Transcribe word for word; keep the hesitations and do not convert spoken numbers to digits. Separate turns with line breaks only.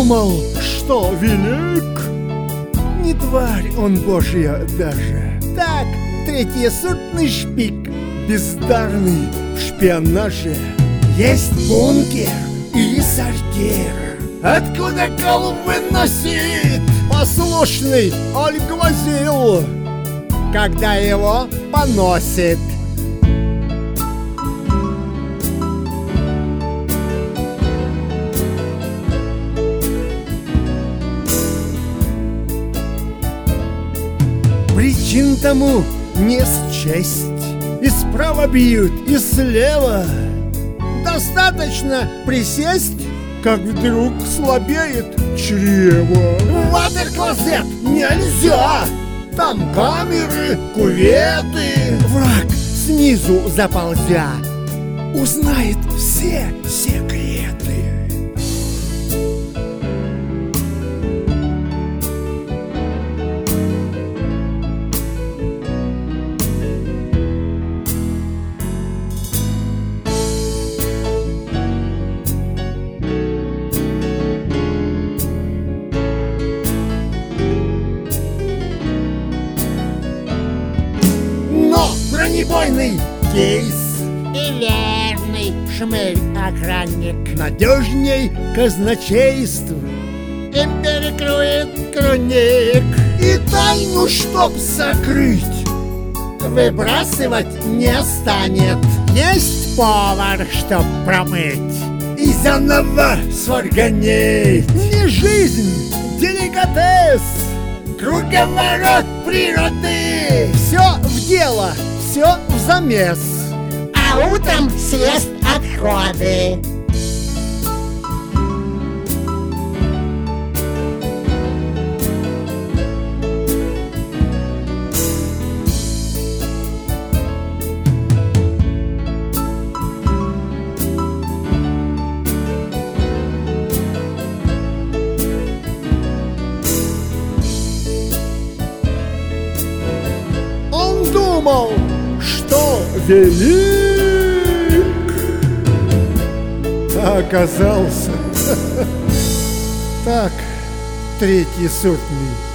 думал, что велик. Не тварь он божья даже. Так, третьесортный шпик, бездарный в шпионаже. Есть бункер и сортир, откуда кол выносит послушный Альгвазил, когда его поносит. Причин тому не счесть. И справа бьют, и слева. Достаточно присесть, как вдруг слабеет чрево. В ватер-клозет нельзя! Там камеры, куветы. Враг снизу заползя узнает все секреты. Бронебойный кейс
и верный шмель-охранник
надежней казначейств
им перекроет кроник.
И тайну, чтоб сокрыть,
выбрасывать не станет. Есть повар, чтоб промыть
и заново сварганить. Не жизнь, деликатес,
круговорот природы.
Все в дело, все в замес,
а утром съест отходы.
Думал, что велик, а оказался так, третьесортный